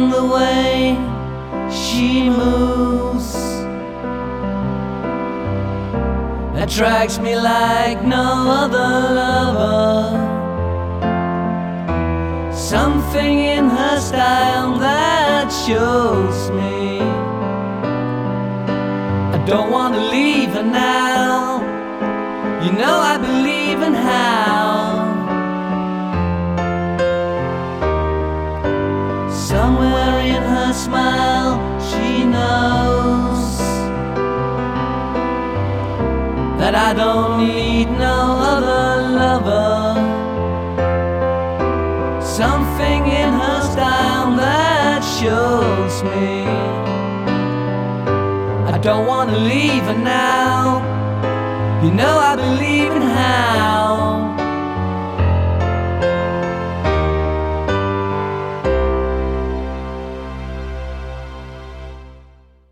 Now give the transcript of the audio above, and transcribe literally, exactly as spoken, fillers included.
the way she moves attracts me like no other lover. Something in her style that shows me I don't want to leave her now. You know I believe in how somewhere in her smile she knows that I don't need no other lover. Something in her style that shows me I don't want to leave her now. You know I believe